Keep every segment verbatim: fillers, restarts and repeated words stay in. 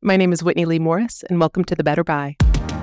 My name is Whitney Lee Morris, and welcome to The Better Buy.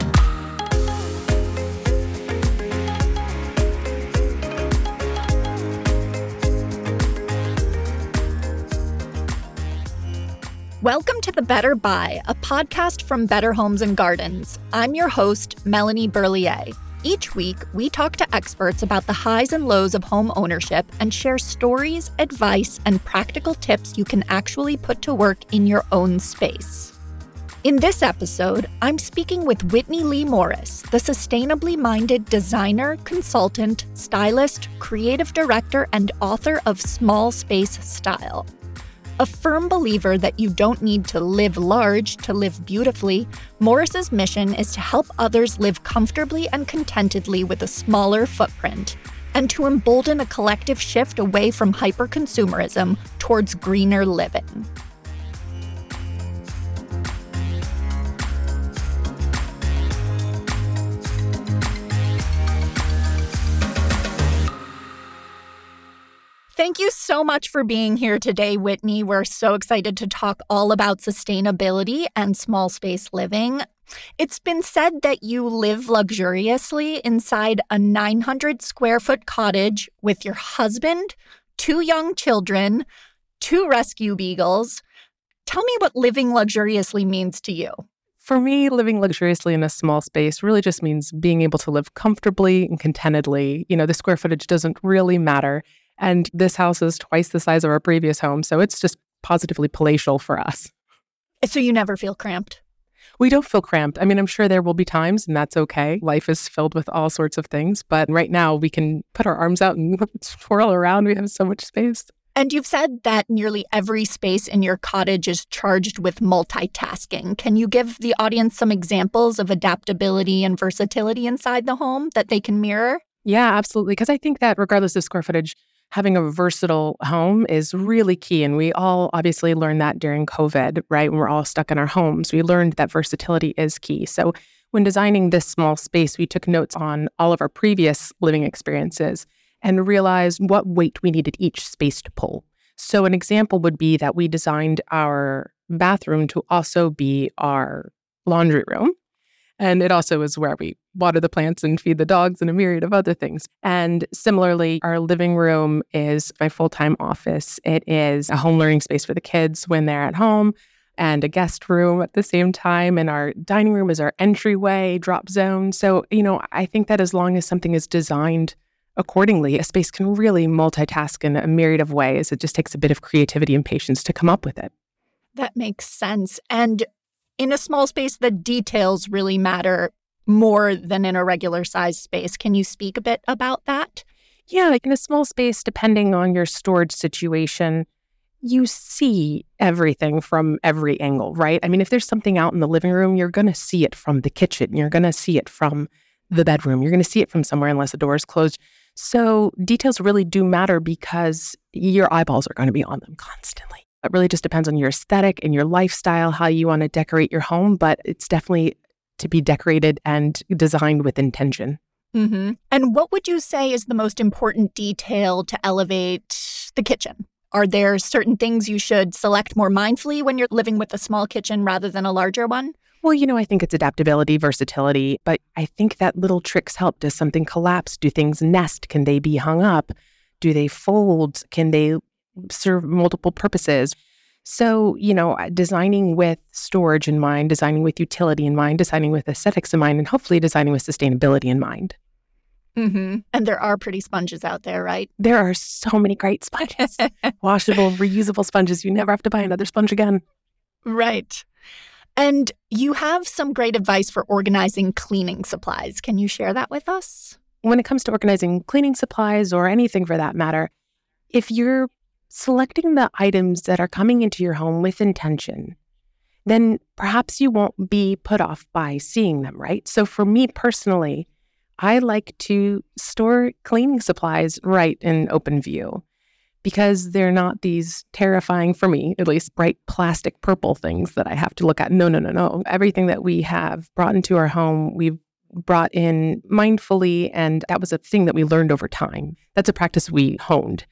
Welcome to The Better Buy, a podcast from Better Homes and Gardens. I'm your host, Melanie Berlier. Each week, we talk to experts about the highs and lows of home ownership and share stories, advice, and practical tips you can actually put to work in your own space. In this episode, I'm speaking with Whitney Lee Morris, the sustainably minded designer, consultant, stylist, creative director, and author of Small Space Style. A firm believer that you don't need to live large to live beautifully, Morris's mission is to help others live comfortably and contentedly with a smaller footprint, and to embolden a collective shift away from hyper-consumerism towards greener living. Thank you so much for being here today, Whitney. We're so excited to talk all about sustainability and small space living. It's been said that you live luxuriously inside a nine hundred square foot cottage with your husband, two young children, two rescue beagles. Tell me what living luxuriously means to you. For me, living luxuriously in a small space really just means being able to live comfortably and contentedly. You know, the square footage doesn't really matter. And this house is twice the size of our previous home, so it's just positively palatial for us. So you never feel cramped? We don't feel cramped. I mean, I'm sure there will be times, and that's okay. Life is filled with all sorts of things, but right now we can put our arms out and twirl around. We have so much space. And you've said that nearly every space in your cottage is charged with multitasking. Can you give the audience some examples of adaptability and versatility inside the home that they can mirror? Yeah, absolutely. Because I think that regardless of square footage, having a versatile home is really key. And we all obviously learned that during COVID, right? When we're all stuck in our homes, we learned that versatility is key. So when designing this small space, we took notes on all of our previous living experiences and realized what weight we needed each space to pull. So an example would be that we designed our bathroom to also be our laundry room. And it also is where we water the plants and feed the dogs and a myriad of other things. And similarly, our living room is my full-time office. It is a home learning space for the kids when they're at home and a guest room at the same time. And our dining room is our entryway, drop zone. So, you know, I think that as long as something is designed accordingly, a space can really multitask in a myriad of ways. It just takes a bit of creativity and patience to come up with it. That makes sense. And in a small space, the details really matter more than in a regular size space. Can you speak a bit about that? Yeah, like in a small space, depending on your storage situation, you see everything from every angle, right? I mean, if there's something out in the living room, you're going to see it from the kitchen. You're going to see it from the bedroom. You're going to see it from somewhere unless the door is closed. So details really do matter because your eyeballs are going to be on them constantly. It really just depends on your aesthetic and your lifestyle, how you want to decorate your home, but it's definitely to be decorated and designed with intention. Mm-hmm. And what would you say is the most important detail to elevate the kitchen? Are there certain things you should select more mindfully when you're living with a small kitchen rather than a larger one? Well, you know, I think it's adaptability, versatility, but I think that little tricks help. Does something collapse? Do things nest? Can they be hung up? Do they fold? Can they serve multiple purposes? So, you know, designing with storage in mind, designing with utility in mind, designing with aesthetics in mind, and hopefully designing with sustainability in mind. Mm-hmm. And there are pretty sponges out there, right? There are so many great sponges. Washable, reusable sponges. You never have to buy another sponge again. Right. And you have some great advice for organizing cleaning supplies. Can you share that with us? When it comes to organizing cleaning supplies or anything for that matter, if you're selecting the items that are coming into your home with intention, then perhaps you won't be put off by seeing them, right? So for me personally, I like to store cleaning supplies right in open view because they're not these terrifying, for me, at least, bright plastic purple things that I have to look at. No, no, no, no. Everything that we have brought into our home, we've brought in mindfully, and that was a thing that we learned over time. That's a practice we honed.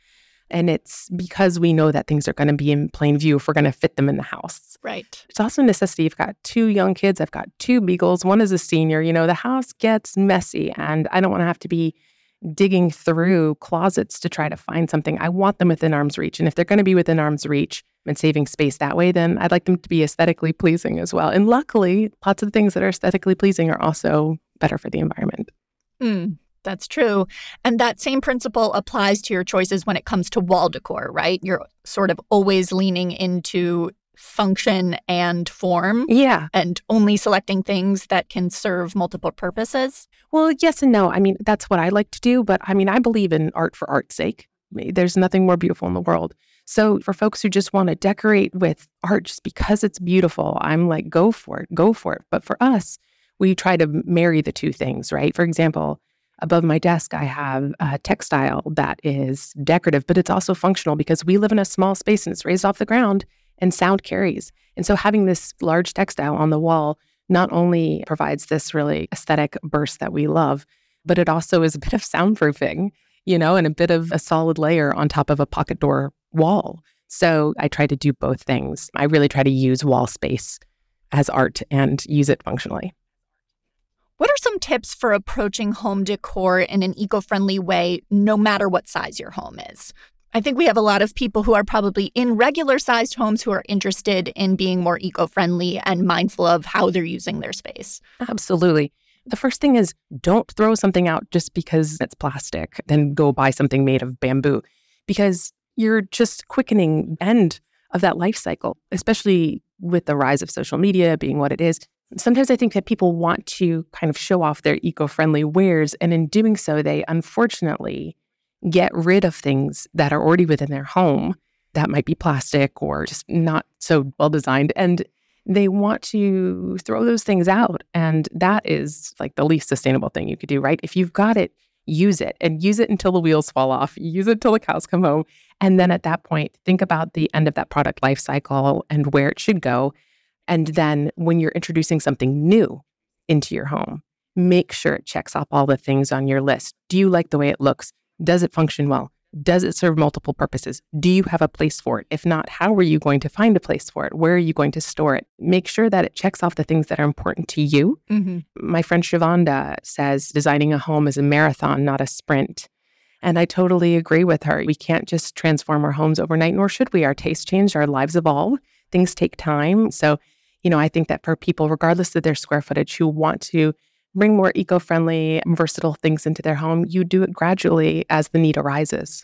And it's because we know that things are going to be in plain view if we're going to fit them in the house. Right. It's also a necessity. I've got two young kids. I've got two beagles. One is a senior. You know, the house gets messy and I don't want to have to be digging through closets to try to find something. I want them within arm's reach. And if they're going to be within arm's reach and saving space that way, then I'd like them to be aesthetically pleasing as well. And luckily, lots of the things that are aesthetically pleasing are also better for the environment. Mm, that's true. And that same principle applies to your choices when it comes to wall decor, right? You're sort of always leaning into function and form. Yeah. And only selecting things that can serve multiple purposes. Well, yes and no. I mean, that's what I like to do. But I mean, I believe in art for art's sake. There's nothing more beautiful in the world. So for folks who just want to decorate with art just because it's beautiful, I'm like, go for it, go for it. But for us, we try to marry the two things, right? For example, above my desk, I have a textile that is decorative, but it's also functional because we live in a small space and it's raised off the ground and sound carries. And so having this large textile on the wall not only provides this really aesthetic burst that we love, but it also is a bit of soundproofing, you know, and a bit of a solid layer on top of a pocket door wall. So I try to do both things. I really try to use wall space as art and use it functionally. What are some tips for approaching home decor in an eco-friendly way, no matter what size your home is? I think we have a lot of people who are probably in regular-sized homes who are interested in being more eco-friendly and mindful of how they're using their space. Absolutely. The first thing is don't throw something out just because it's plastic. Then go buy something made of bamboo because you're just quickening the end of that life cycle, especially with the rise of social media being what it is. Sometimes I think that people want to kind of show off their eco-friendly wares, and in doing so, they unfortunately get rid of things that are already within their home that might be plastic or just not so well designed. And they want to throw those things out. And that is like the least sustainable thing you could do, right? If you've got it, use it and use it until the wheels fall off. Use it until the cows come home. And then at that point, think about the end of that product life cycle and where it should go. And then when you're introducing something new into your home, make sure it checks off all the things on your list. Do you like the way it looks? Does it function well? Does it serve multiple purposes? Do you have a place for it? If not, how are you going to find a place for it? Where are you going to store it? Make sure that it checks off the things that are important to you. Mm-hmm. My friend Shavonda says designing a home is a marathon, not a sprint. And I totally agree with her. We can't just transform our homes overnight, nor should we. Our tastes change, our lives evolve. Things take time. So, you know, I think that for people, regardless of their square footage, who want to bring more eco-friendly, versatile things into their home, you do it gradually as the need arises.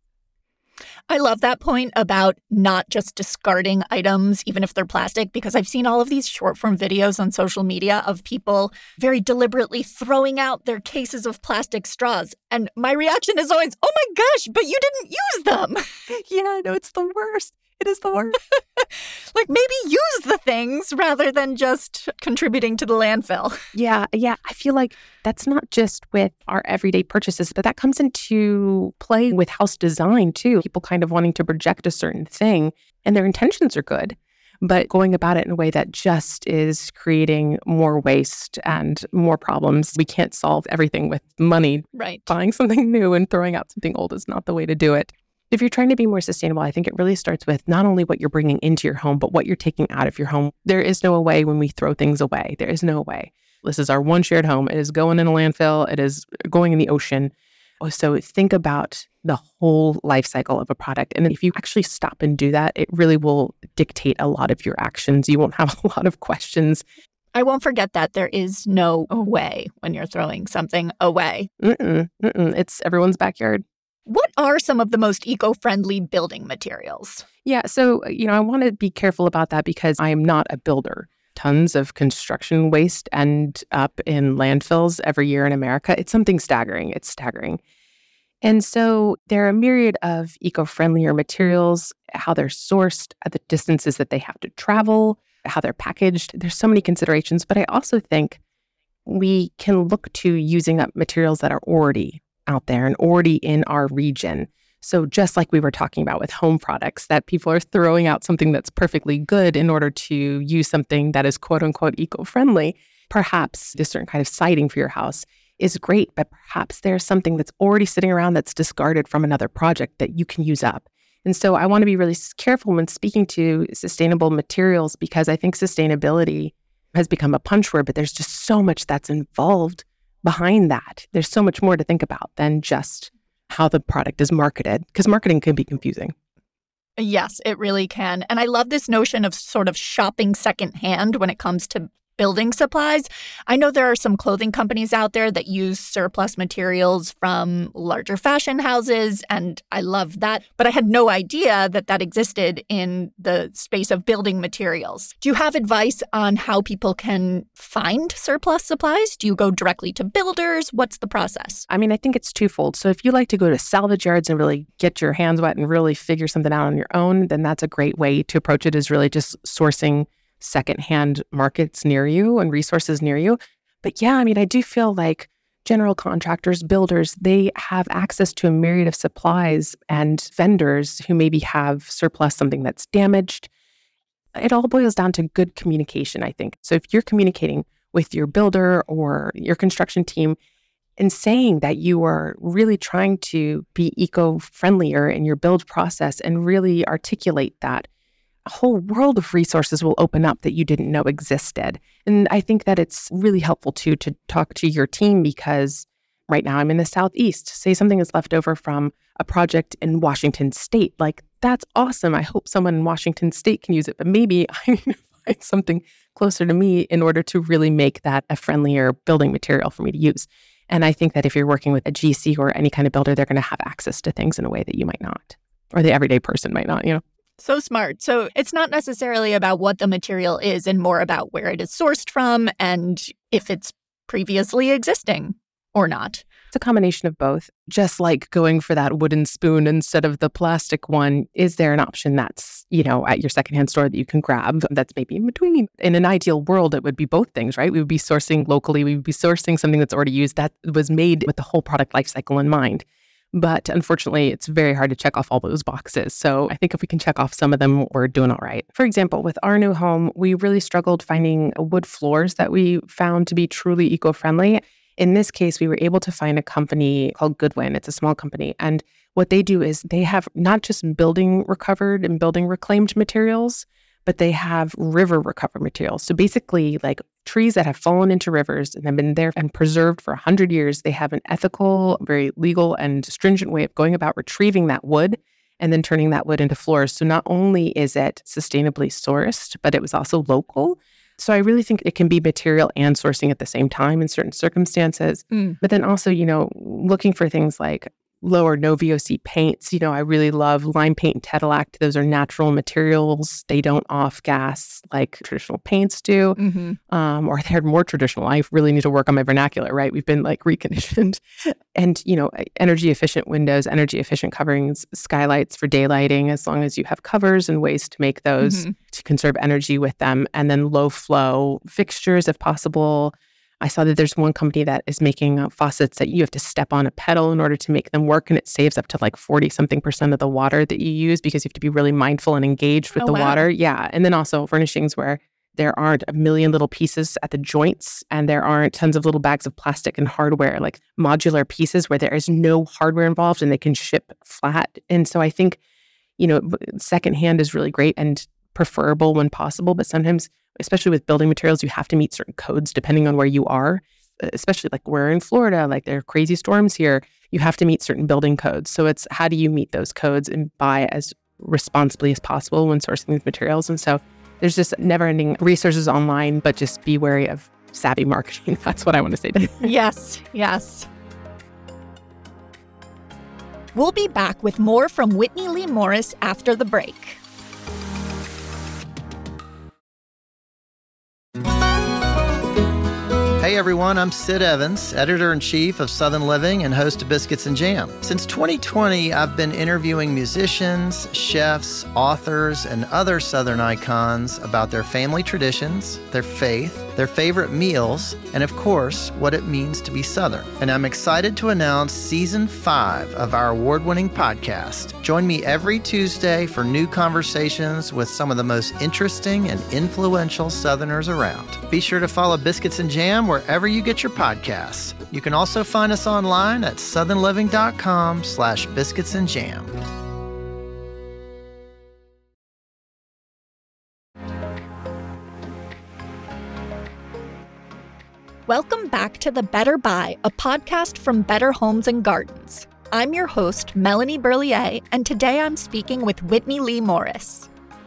I love that point about not just discarding items, even if they're plastic, because I've seen all of these short form videos on social media of people very deliberately throwing out their cases of plastic straws. And my reaction is always, oh my gosh, but you didn't use them. Yeah, no, it's the worst. It is the worst. Like maybe use the things rather than just contributing to the landfill. Yeah, yeah. I feel like that's not just with our everyday purchases, but that comes into play with house design too. People kind of wanting to project a certain thing and their intentions are good, but going about it in a way that just is creating more waste and more problems. We can't solve everything with money. Right. Buying something new and throwing out something old is not the way to do it. If you're trying to be more sustainable, I think it really starts with not only what you're bringing into your home, but what you're taking out of your home. There is no way when we throw things away. There is no way. This is our one shared home. It is going in a landfill. It is going in the ocean. So think about the whole life cycle of a product. And if you actually stop and do that, it really will dictate a lot of your actions. You won't have a lot of questions. I won't forget that there is no way when you're throwing something away. Mm-mm, mm-mm. It's everyone's backyard. What are some of the most eco-friendly building materials? Yeah, so, you know, I want to be careful about that because I am not a builder. Tons of construction waste end up in landfills every year in America. It's something staggering. It's staggering. And so there are a myriad of eco-friendlier materials, how they're sourced, at the distances that they have to travel, how they're packaged. There's so many considerations, but I also think we can look to using up materials that are already out there and already in our region. So just like we were talking about with home products, that people are throwing out something that's perfectly good in order to use something that is quote unquote eco-friendly, perhaps a certain kind of siding for your house is great, but perhaps there's something that's already sitting around that's discarded from another project that you can use up. And so I want to be really careful when speaking to sustainable materials, because I think sustainability has become a punch word, but there's just so much that's involved behind that. There's so much more to think about than just how the product is marketed, because marketing can be confusing. Yes, it really can. And I love this notion of sort of shopping secondhand when it comes to building supplies. I know there are some clothing companies out there that use surplus materials from larger fashion houses, and I love that. But I had no idea that that existed in the space of building materials. Do you have advice on how people can find surplus supplies? Do you go directly to builders? What's the process? I mean, I think it's twofold. So if you like to go to salvage yards and really get your hands wet and really figure something out on your own, then that's a great way to approach it, is really just sourcing secondhand markets near you and resources near you. But yeah, I mean, I do feel like general contractors, builders, they have access to a myriad of supplies and vendors who maybe have surplus something that's damaged. It all boils down to good communication, I think. So if you're communicating with your builder or your construction team and saying that you are really trying to be eco-friendlier in your build process and really articulate that, a whole world of resources will open up that you didn't know existed. And I think that it's really helpful too to talk to your team, because right now I'm in the Southeast. Say something is left over from a project in Washington State. Like, that's awesome. I hope someone in Washington State can use it, but maybe I need to find something closer to me in order to really make that a friendlier building material for me to use. And I think that if you're working with a G C or any kind of builder, they're going to have access to things in a way that you might not, or the everyday person might not, you know? So smart. So it's not necessarily about what the material is and more about where it is sourced from and if it's previously existing or not. It's a combination of both. Just like going for that wooden spoon instead of the plastic one, is there an option that's, you know, at your secondhand store that you can grab that's maybe in between? In an ideal world, it would be both things, right? We would be sourcing locally. We would be sourcing something that's already used that was made with the whole product life cycle in mind. But unfortunately, it's very hard to check off all those boxes. So I think if we can check off some of them, we're doing all right. For example, with our new home, we really struggled finding wood floors that we found to be truly eco-friendly. In this case, we were able to find a company called Goodwin. It's a small company. And what they do is they have not just building recovered and building reclaimed materials, but they have river recovered materials. So basically, like trees that have fallen into rivers and have been there and preserved for one hundred years, they have an ethical, very legal and stringent way of going about retrieving that wood and then turning that wood into floors. So not only is it sustainably sourced, but it was also local. So I really think it can be material and sourcing at the same time in certain circumstances. Mm. But then also, you know, looking for things like low or no V O C paints. You know, I really love lime paint and Tedelac. Those are natural materials. They don't off-gas like traditional paints do. Mm-hmm. Um, or they're more traditional. I really need to work on my vernacular, right? We've been like reconditioned. And, you know, energy efficient windows, energy efficient coverings, skylights for daylighting, as long as you have covers and ways to make those mm-hmm. to conserve energy with them. And then low flow fixtures if possible. I saw that there's one company that is making uh, faucets that you have to step on a pedal in order to make them work. And it saves up to like forty something percent of the water that you use because you have to be really mindful and engaged with oh, the wow. water. Yeah. And then also furnishings where there aren't a million little pieces at the joints and there aren't tons of little bags of plastic and hardware, like modular pieces where there is no hardware involved and they can ship flat. And so I think, you know, secondhand is really great and preferable when possible, but sometimes, especially with building materials, you have to meet certain codes depending on where you are, especially like we're in Florida, like there are crazy storms here. You have to meet certain building codes. So it's how do you meet those codes and buy as responsibly as possible when sourcing these materials? And so there's just never-ending resources online, but just be wary of savvy marketing. That's what I want to say to you. Yes, yes. We'll be back with more from Whitney Lee Morris after the break. Hey everyone, I'm Sid Evans, editor-in-chief of Southern Living and host of Biscuits and Jam. Since twenty twenty, I've been interviewing musicians, chefs, authors, and other Southern icons about their family traditions, their faith, their favorite meals, and of course, what it means to be Southern. And I'm excited to announce season five of our award-winning podcast. Join me every Tuesday for new conversations with some of the most interesting and influential Southerners around. Be sure to follow Biscuits and Jam wherever you get your podcasts. You can also find us online at southernliving.com slash biscuits and jam. Welcome back to The Better Buy, a podcast from Better Homes and Gardens. I'm your host, Melanie Berlier, and today I'm speaking with Whitney Lee Morris.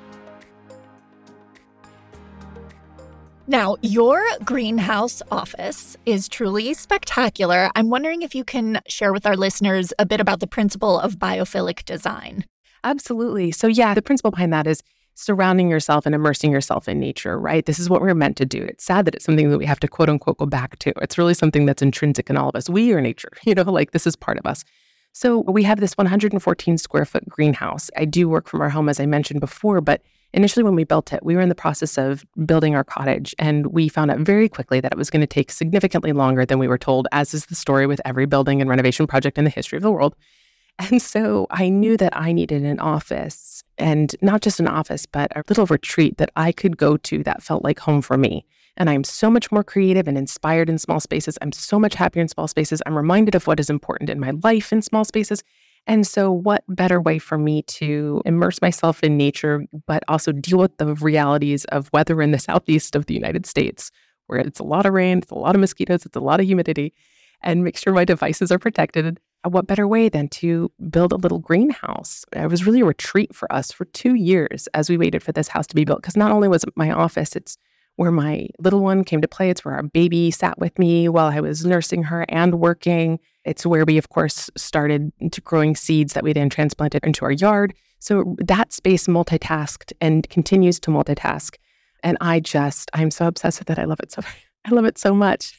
Now, your greenhouse office is truly spectacular. I'm wondering if you can share with our listeners a bit about the principle of biophilic design. Absolutely. So yeah, the principle behind that is surrounding yourself and immersing yourself in nature, right? This is what we're meant to do. It's sad that it's something that we have to quote unquote go back to. It's really something that's intrinsic in all of us. We are nature, you know, like this is part of us. So we have this one hundred fourteen square foot greenhouse. I do work from our home, as I mentioned before, but initially when we built it, we were in the process of building our cottage, and we found out very quickly that it was going to take significantly longer than we were told, as is the story with every building and renovation project in the history of the world. And so I knew that I needed an office, and not just an office, but a little retreat that I could go to that felt like home for me. And I'm so much more creative and inspired in small spaces. I'm so much happier in small spaces. I'm reminded of what is important in my life in small spaces. And so what better way for me to immerse myself in nature, but also deal with the realities of weather in the southeast of the United States, where it's a lot of rain, it's a lot of mosquitoes, it's a lot of humidity, and make sure my devices are protected. What better way than to build a little greenhouse? It was really a retreat for us for two years as we waited for this house to be built. Because not only was it my office, it's where my little one came to play. It's where our baby sat with me while I was nursing her and working. It's where we, of course, started into growing seeds that we then transplanted into our yard. So that space multitasked and continues to multitask. And I just, I'm so obsessed with it. I love it so, I love it so much.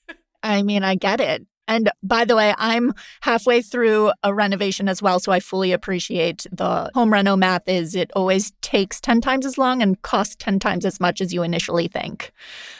I mean, I get it. And by the way, I'm halfway through a renovation as well, so I fully appreciate the home reno math is it always takes ten times as long and costs ten times as much as you initially think.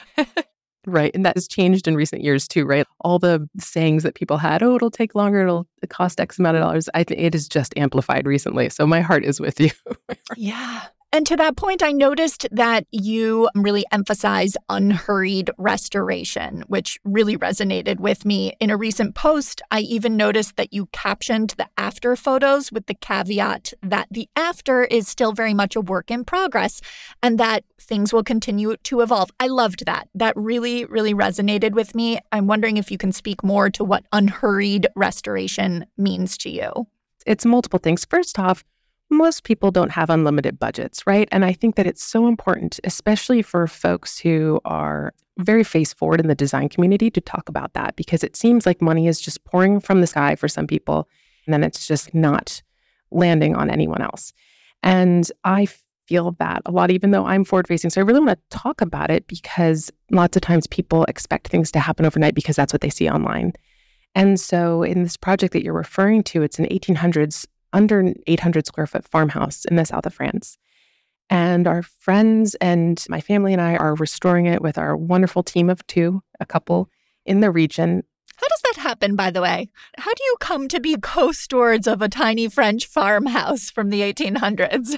Right. And that has changed in recent years too, right? All the sayings that people had, oh, it'll take longer, it'll cost X amount of dollars. I think it is just amplified recently. So my heart is with you. Yeah. And to that point, I noticed that you really emphasize unhurried restoration, which really resonated with me. In a recent post, I even noticed that you captioned the after photos with the caveat that the after is still very much a work in progress and that things will continue to evolve. I loved that. That really, really resonated with me. I'm wondering if you can speak more to what unhurried restoration means to you. It's multiple things. First off, most people don't have unlimited budgets, right? And I think that it's so important, especially for folks who are very face forward in the design community, to talk about that, because it seems like money is just pouring from the sky for some people, and then it's just not landing on anyone else. And I feel that a lot, even though I'm forward facing. So I really want to talk about it because lots of times people expect things to happen overnight because that's what they see online. And so in this project that you're referring to, it's an eighteen hundreds under an eight hundred square foot farmhouse in the south of France. And our friends and my family and I are restoring it with our wonderful team of two, a couple in the region. How does that happen, by the way? How do you come to be co-stewards of a tiny French farmhouse from the eighteen hundreds?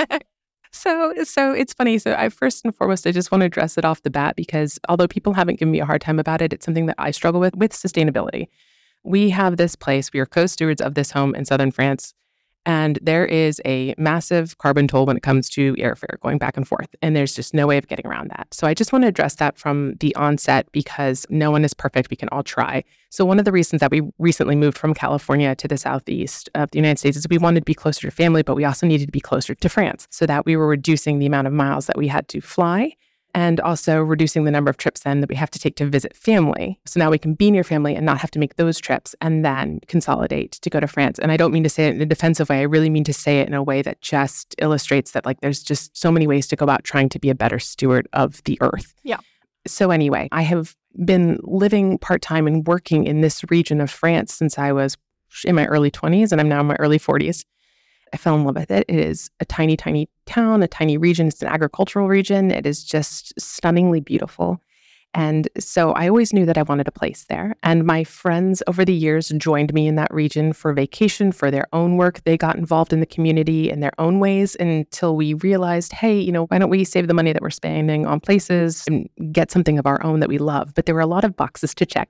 So, so it's funny. So I first and foremost, I just want to address it off the bat because although people haven't given me a hard time about it, it's something that I struggle with, with sustainability. We have this place, we are co-stewards of this home in southern France. And there is a massive carbon toll when it comes to airfare going back and forth. And there's just no way of getting around that. So I just want to address that from the onset because no one is perfect. We can all try. So one of the reasons that we recently moved from California to the southeast of the United States is we wanted to be closer to family, but we also needed to be closer to France so that we were reducing the amount of miles that we had to fly and also reducing the number of trips then that we have to take to visit family. So now we can be near family and not have to make those trips and then consolidate to go to France. And I don't mean to say it in a defensive way. I really mean to say it in a way that just illustrates that like there's just so many ways to go about trying to be a better steward of the earth. Yeah. So anyway, I have been living part-time and working in this region of France since I was in my early twenties and I'm now in my early forties. I fell in love with it. It is a tiny, tiny town, a tiny region. It's an agricultural region. It is just stunningly beautiful. And so I always knew that I wanted a place there. And my friends over the years joined me in that region for vacation, for their own work. They got involved in the community in their own ways until we realized, hey, you know, why don't we save the money that we're spending on places and get something of our own that we love? But there were a lot of boxes to check.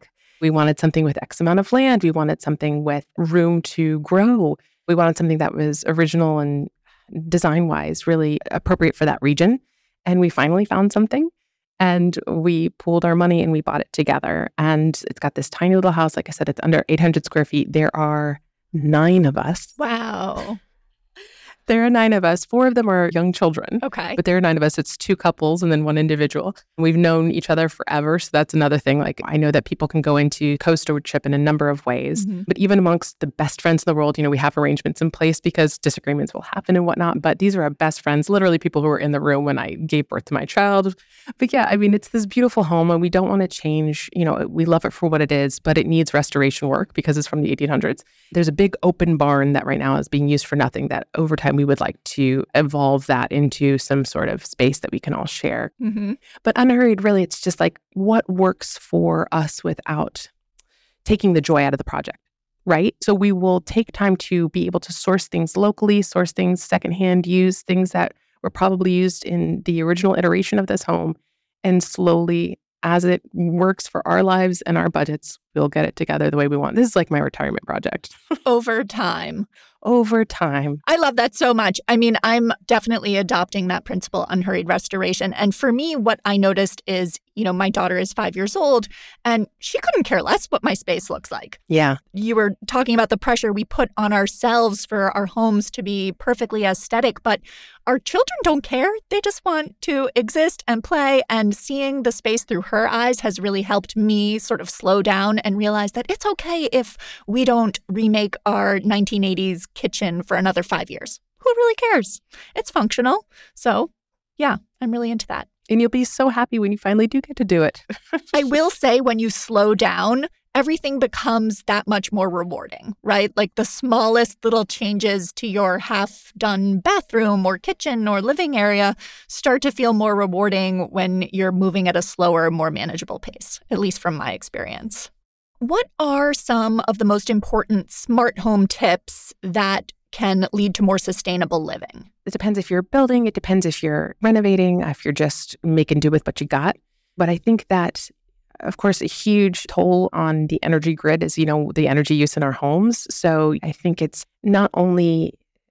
We wanted something with X amount of land. We wanted something with room to grow. We wanted something that was original and design-wise really appropriate for that region. And we finally found something. And we pooled our money and we bought it together. And it's got this tiny little house. Like I said, it's under eight hundred square feet. There are nine of us. Wow. There are nine of us. Four of them are young children. Okay. But there are nine of us. It's two couples and then one individual. We've known each other forever. So that's another thing. Like, I know that people can go into co-stewardship in a number of ways. Mm-hmm. But even amongst the best friends in the world, you know, we have arrangements in place because disagreements will happen and whatnot. But these are our best friends, literally people who were in the room when I gave birth to my child. But yeah, I mean, it's this beautiful home and we don't want to change. You know, we love it for what it is, but it needs restoration work because it's from the eighteen hundreds. There's a big open barn that right now is being used for nothing that over time we would like to evolve that into some sort of space that we can all share. Mm-hmm. But Unhurried, really, it's just like what works for us without taking the joy out of the project, right? So we will take time to be able to source things locally, source things secondhand, use things that were probably used in the original iteration of this home, and slowly, as it works for our lives and our budgets, we'll get it together the way we want. This is like my retirement project. Over time. Over time. I love that so much. I mean, I'm definitely adopting that principle, unhurried restoration. And for me, what I noticed is, you know, my daughter is five years old and she couldn't care less what my space looks like. Yeah. You were talking about the pressure we put on ourselves for our homes to be perfectly aesthetic, but our children don't care. They just want to exist and play. And seeing the space through her eyes has really helped me sort of slow down and realize that it's okay if we don't remake our nineteen eighties kitchen for another five years. Who really cares? It's functional. So, yeah, I'm really into that. And you'll be so happy when you finally do get to do it. I will say when you slow down, everything becomes that much more rewarding, right? Like the smallest little changes to your half-done bathroom or kitchen or living area start to feel more rewarding when you're moving at a slower, more manageable pace, at least from my experience. What are some of the most important smart home tips that can lead to more sustainable living? It depends if you're building, it depends if you're renovating, if you're just making do with what you got. But I think that, of course, a huge toll on the energy grid is, you know, the energy use in our homes. So I think it's not only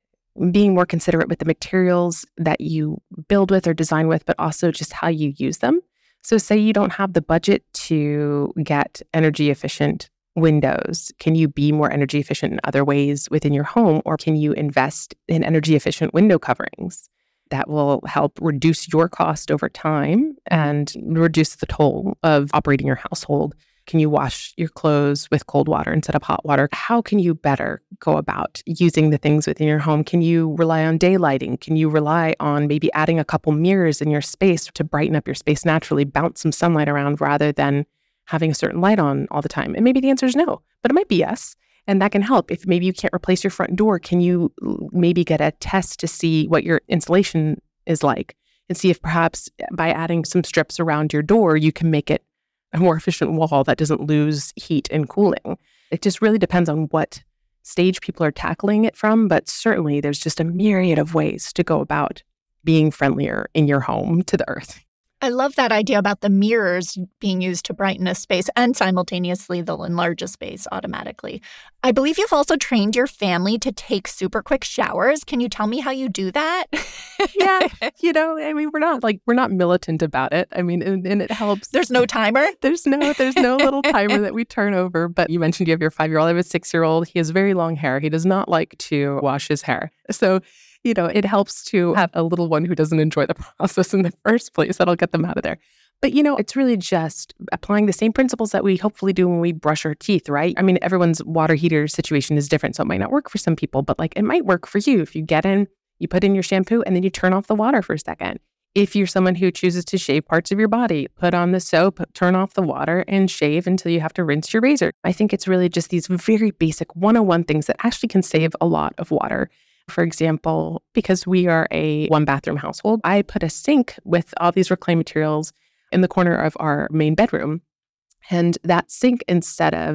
being more considerate with the materials that you build with or design with, but also just how you use them. So say you don't have the budget to get energy efficient windows. Can you be more energy efficient in other ways within your home? Or can you invest in energy efficient window coverings that will help reduce your cost over time and reduce the toll of operating your household? Can you wash your clothes with cold water instead of hot water? How can you better go about using the things within your home? Can you rely on daylighting? Can you rely on maybe adding a couple mirrors in your space to brighten up your space naturally, bounce some sunlight around rather than having a certain light on all the time? And maybe the answer is no, but it might be yes. And that can help. If maybe you can't replace your front door, can you maybe get a test to see what your insulation is like and see if perhaps by adding some strips around your door, you can make it a more efficient wall that doesn't lose heat and cooling. It just really depends on what stage people are tackling it from, but certainly there's just a myriad of ways to go about being friendlier in your home to the earth. I love that idea about the mirrors being used to brighten a space and simultaneously they'll enlarge a space automatically. I believe you've also trained your family to take super quick showers. Can you tell me how you do that? Yeah, you know, I mean, we're not like, we're not militant about it. I mean, and, and it helps. There's no timer? There's no, there's no little timer that we turn over. But you mentioned you have your five-year-old. I have a six-year-old. He has very long hair. He does not like to wash his hair. So you know, it helps to have a little one who doesn't enjoy the process in the first place. That'll get them out of there. But, you know, it's really just applying the same principles that we hopefully do when we brush our teeth, right? I mean, everyone's water heater situation is different, so it might not work for some people, but like it might work for you. If you get in, you put in your shampoo, and then you turn off the water for a second. If you're someone who chooses to shave parts of your body, put on the soap, turn off the water, and shave until you have to rinse your razor. I think it's really just these very basic one oh one things that actually can save a lot of water. For example, because we are a one bathroom household, I put a sink with all these reclaimed materials in the corner of our main bedroom. And that sink, instead of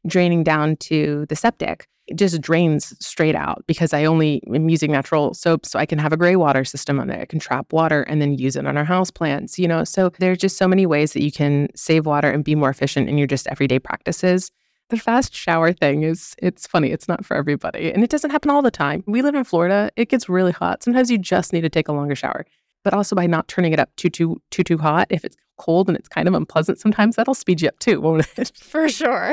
draining down to the septic, it just drains straight out because I only am using natural soap, so I can have a gray water system on it. I can trap water and then use it on our house plants, you know? So there's just so many ways that you can save water and be more efficient in your just everyday practices. The fast shower thing is, it's funny. It's not for everybody. And it doesn't happen all the time. We live in Florida. It gets really hot. Sometimes you just need to take a longer shower. But also by not turning it up too, too, too, too hot, if it's cold and it's kind of unpleasant sometimes, that'll speed you up too, won't it? For sure.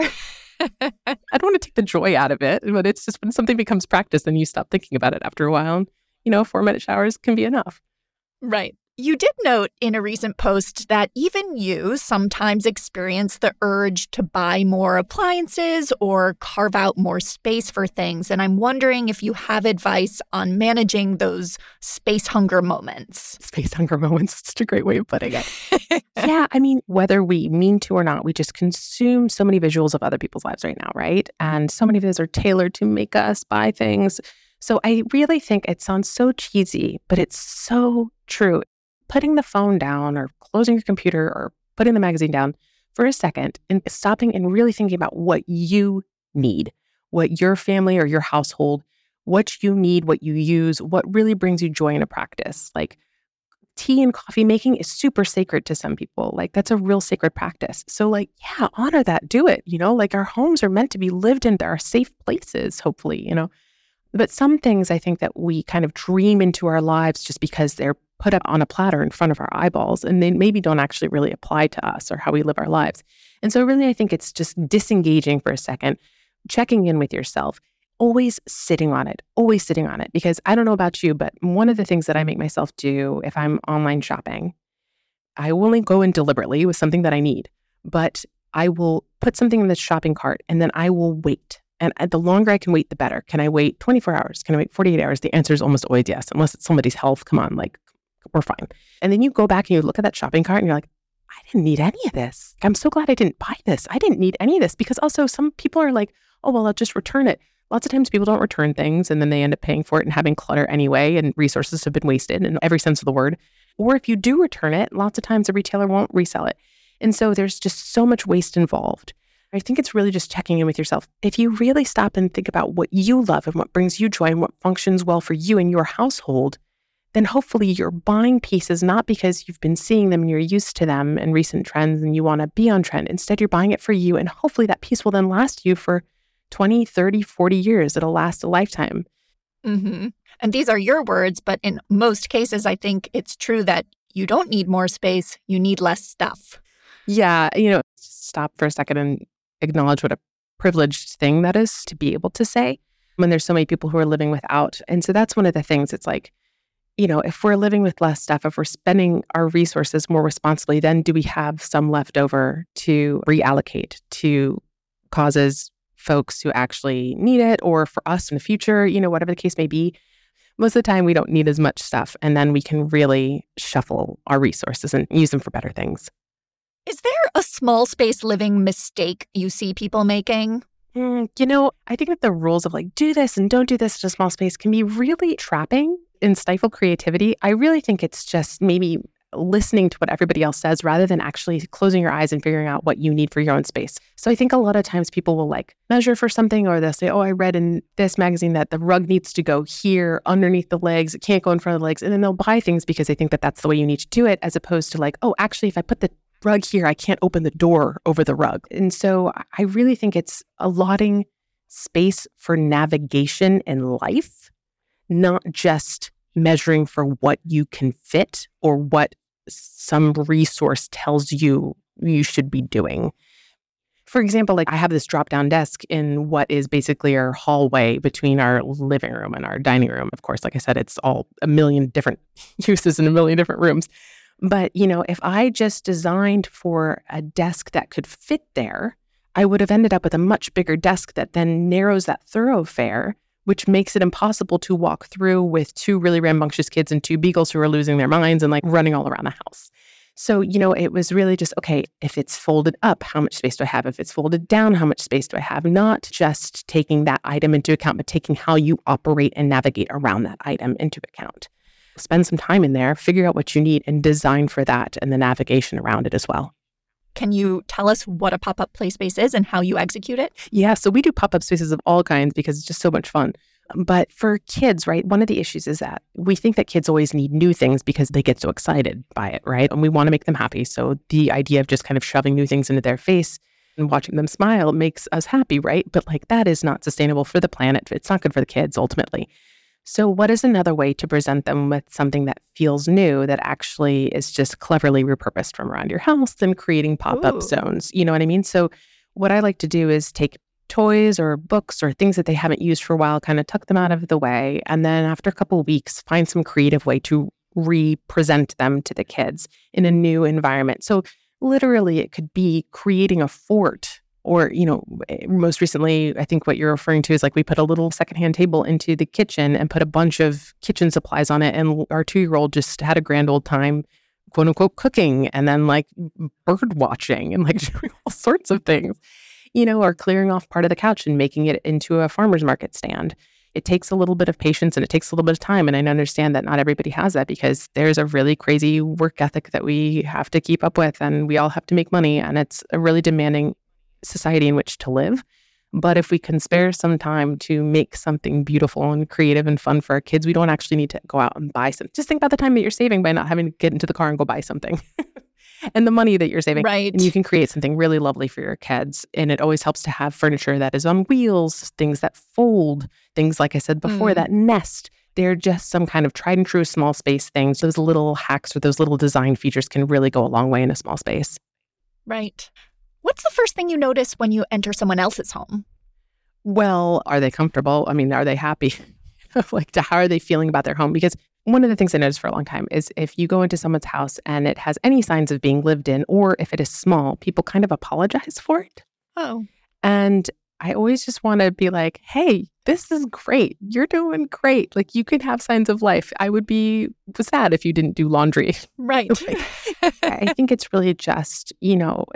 I don't want to take the joy out of it, but it's just when something becomes practice, then you stop thinking about it after a while. And, you know, four minute showers can be enough. Right. You did note in a recent post that even you sometimes experience the urge to buy more appliances or carve out more space for things. And I'm wondering if you have advice on managing those space hunger moments. Space hunger moments. It's such a great way of putting it. Yeah. I mean, whether we mean to or not, we just consume so many visuals of other people's lives right now, right? And so many of those are tailored to make us buy things. So I really think it sounds so cheesy, but it's so true. Putting the phone down or closing your computer or putting the magazine down for a second and stopping and really thinking about what you need, what your family or your household, what you need, what you use, what really brings you joy in a practice. Like tea and coffee making is super sacred to some people. Like that's a real sacred practice. So like, yeah, honor that, do it. You know, like our homes are meant to be lived in. There are safe places, hopefully, you know. But some things I think that we kind of dream into our lives just because they're put up on a platter in front of our eyeballs, and they maybe don't actually really apply to us or how we live our lives. And so really, I think it's just disengaging for a second, checking in with yourself, always sitting on it, always sitting on it. Because I don't know about you, but one of the things that I make myself do if I'm online shopping, I will only go in deliberately with something that I need, but I will put something in the shopping cart and then I will wait. And the longer I can wait, the better. Can I wait twenty-four hours? Can I wait forty-eight hours? The answer is almost always yes, unless it's somebody's health. Come on, like, we're fine. And then you go back and you look at that shopping cart and you're like, I didn't need any of this. I'm so glad I didn't buy this. I didn't need any of this. Because also some people are like, oh, well, I'll just return it. Lots of times people don't return things and then they end up paying for it and having clutter anyway, and resources have been wasted in every sense of the word. Or if you do return it, lots of times the retailer won't resell it. And so there's just so much waste involved. I think it's really just checking in with yourself. If you really stop and think about what you love and what brings you joy and what functions well for you and your household, then hopefully you're buying pieces not because you've been seeing them and you're used to them and recent trends and you want to be on trend. Instead, you're buying it for you, and hopefully that piece will then last you for twenty, thirty, forty years. It'll last a lifetime. Mm-hmm. And these are your words, but in most cases, I think it's true that you don't need more space, you need less stuff. Yeah, you know, stop for a second and acknowledge what a privileged thing that is to be able to say when there's so many people who are living without. And so that's one of the things. It's like, you know, if we're living with less stuff, if we're spending our resources more responsibly, then do we have some left over to reallocate to causes, folks who actually need it, or for us in the future, you know, whatever the case may be. Most of the time, we don't need as much stuff, and then we can really shuffle our resources and use them for better things. Is there a small space living mistake you see people making? Mm, you know, I think that the rules of like, do this and don't do this in a small space can be really trapping and stifle creativity. I really think it's just maybe listening to what everybody else says rather than actually closing your eyes and figuring out what you need for your own space. So I think a lot of times people will like measure for something, or they'll say, oh, I read in this magazine that the rug needs to go here underneath the legs. It can't go in front of the legs. And then they'll buy things because they think that that's the way you need to do it, as opposed to like, oh, actually, if I put the rug here, I can't open the door over the rug. And so I really think it's allotting space for navigation in life, not just measuring for what you can fit or what some resource tells you you should be doing. For example, like I have this drop-down desk in what is basically our hallway between our living room and our dining room. Of course, like I said, it's all a million different uses in a million different rooms. But, you know, if I just designed for a desk that could fit there, I would have ended up with a much bigger desk that then narrows that thoroughfare, which makes it impossible to walk through with two really rambunctious kids and two beagles who are losing their minds and like running all around the house. So, you know, it was really just, okay, if it's folded up, how much space do I have? If it's folded down, how much space do I have? Not just taking that item into account, but taking how you operate and navigate around that item into account. Spend some time in there, figure out what you need, and design for that and the navigation around it as well. Can you tell us what a pop-up play space is and how you execute it? Yeah, so we do pop-up spaces of all kinds because it's just so much fun. But for kids, right, one of the issues is that we think that kids always need new things because they get so excited by it, right? And we want to make them happy. So the idea of just kind of shoving new things into their face and watching them smile makes us happy, right? But like that is not sustainable for the planet. It's not good for the kids ultimately. So what is another way to present them with something that feels new that actually is just cleverly repurposed from around your house and creating pop-up Ooh. zones? You know what I mean? So what I like to do is take toys or books or things that they haven't used for a while, kind of tuck them out of the way. And then after a couple of weeks, find some creative way to re-present them to the kids in a new environment. So literally it could be creating a fort. Or, you know, most recently, I think what you're referring to is like we put a little secondhand table into the kitchen and put a bunch of kitchen supplies on it. And our two-year-old just had a grand old time, quote unquote, cooking and then like bird watching and like doing all sorts of things, you know, or clearing off part of the couch and making it into a farmer's market stand. It takes a little bit of patience and it takes a little bit of time. And I understand that not everybody has that because there's a really crazy work ethic that we have to keep up with and we all have to make money. And it's a really demanding society in which to live. But if we can spare some time to make something beautiful and creative and fun for our kids, we don't actually need to go out and buy something. Just think about the time that you're saving by not having to get into the car and go buy something. And the money that you're saving. Right. And you can create something really lovely for your kids. And it always helps to have furniture that is on wheels, things that fold, things like I said before, Mm. that nest. They're just some kind of tried and true small space things. Those little hacks or those little design features can really go a long way in a small space. Right. What's the first thing you notice when you enter someone else's home? Well, are they comfortable? I mean, are they happy? Like, to, how are they feeling about their home? Because one of the things I noticed for a long time is if you go into someone's house and it has any signs of being lived in, or if it is small, people kind of apologize for it. Oh. And I always just want to be like, hey, this is great. You're doing great. Like, you could have signs of life. I would be sad if you didn't do laundry. Right. Like, I think it's really just, you know,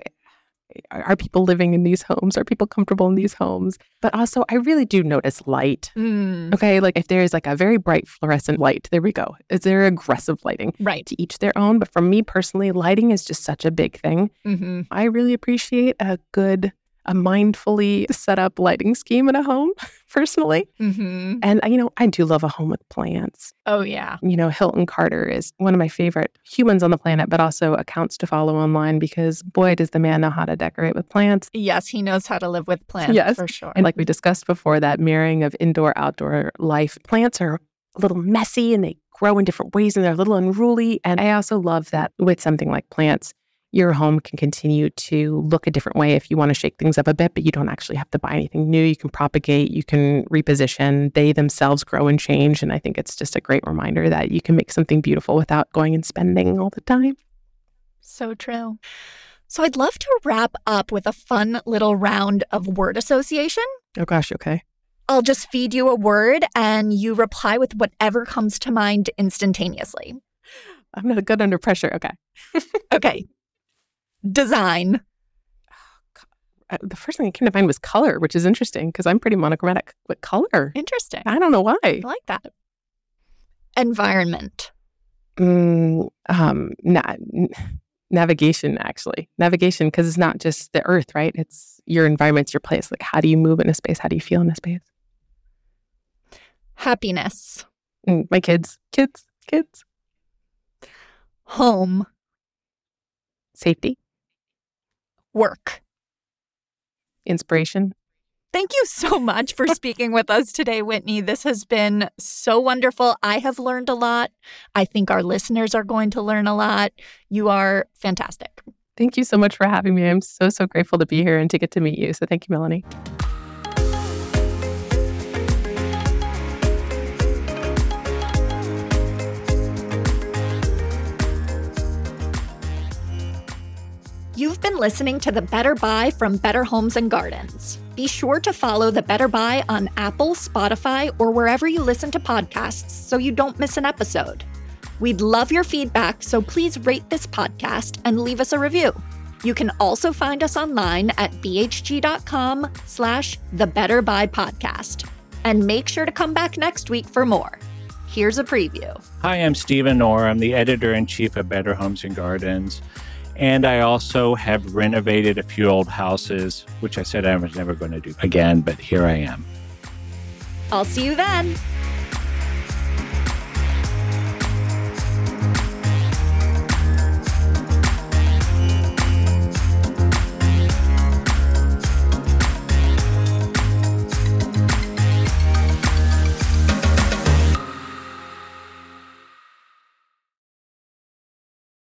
are people living in these homes? Are people comfortable in these homes? But also, I really do notice light. Mm. Okay, like if there's like a very bright fluorescent light, there we go. Is there aggressive lighting? Right. To each their own. But for me personally, lighting is just such a big thing. Mm-hmm. I really appreciate a good, a mindfully set up lighting scheme in a home, personally. Mm-hmm. And, you know, I do love a home with plants. Oh, yeah. You know, Hilton Carter is one of my favorite humans on the planet, but also accounts to follow online because, boy, does the man know how to decorate with plants. Yes, he knows how to live with plants, Yes. for sure. And like we discussed before, that mirroring of indoor-outdoor life. Plants are a little messy and they grow in different ways and they're a little unruly. And I also love that with something like plants, your home can continue to look a different way if you want to shake things up a bit, but you don't actually have to buy anything new. You can propagate, you can reposition. They themselves grow and change. And I think it's just a great reminder that you can make something beautiful without going and spending all the time. So true. So I'd love to wrap up with a fun little round of word association. Oh gosh, okay. I'll just feed you a word and you reply with whatever comes to mind instantaneously. I'm not good under pressure. Okay. Okay. Design. Uh, The first thing that came to mind was color, which is interesting because I'm pretty monochromatic. But color, Interesting. I don't know why. I like that. Environment. Mm, um, na- n- navigation, actually. Navigation, because it's not just the earth, right? It's your environment's your place. Like, how do you move in a space? How do you feel in a space? Happiness. Mm, my kids, kids, kids. Home. Safety, Work. inspiration. Thank you so much for speaking with us today, Whitney. This has been so wonderful. I have learned a lot. I think our listeners are going to learn a lot. You are fantastic. Thank you so much for having me. I'm so, so grateful to be here and to get to meet you. So thank you, Melanie. You've been listening to The Better Buy from Better Homes and Gardens. Be sure to follow The Better Buy on Apple, Spotify, or wherever you listen to podcasts so you don't miss an episode. We'd love your feedback, so please rate this podcast and leave us a review. You can also find us online at bhg.com slash The Better Buy Podcast. And make sure to come back next week for more. Here's a preview. Hi, I'm Stephen Orr. I'm the editor-in-chief of Better Homes and Gardens. And I also have renovated a few old houses, which I said I was never going to do again, but here I am. I'll see you then.